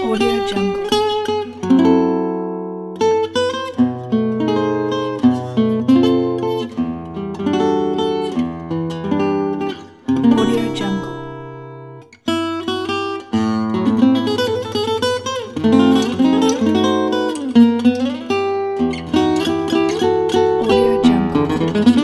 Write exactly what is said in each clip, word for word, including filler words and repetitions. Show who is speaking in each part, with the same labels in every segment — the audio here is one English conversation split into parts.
Speaker 1: Audio Jungle. Audio Jungle. Audio Jungle.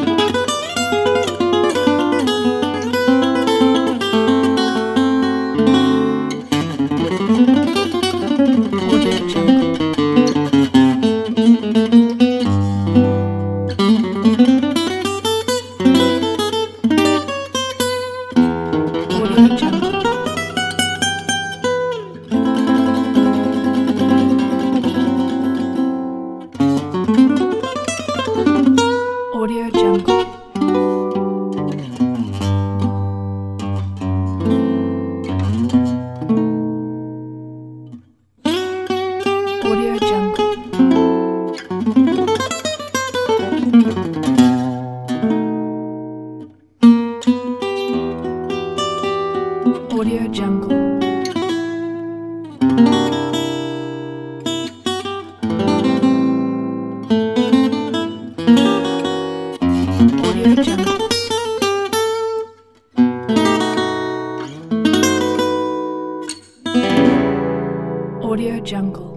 Speaker 1: Audio Jungle. Audio Jungle. Audio Jungle. Audio Jungle. Audio Jungle.